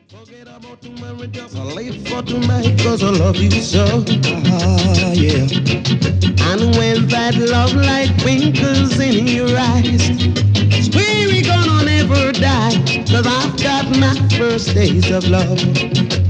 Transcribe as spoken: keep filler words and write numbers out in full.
Forget about tomorrow, just live for tonight, cause I love you so. Ah, yeah. And when that love light twinkles in your eyes, swear we gonna never die, cause I've got my first taste of love.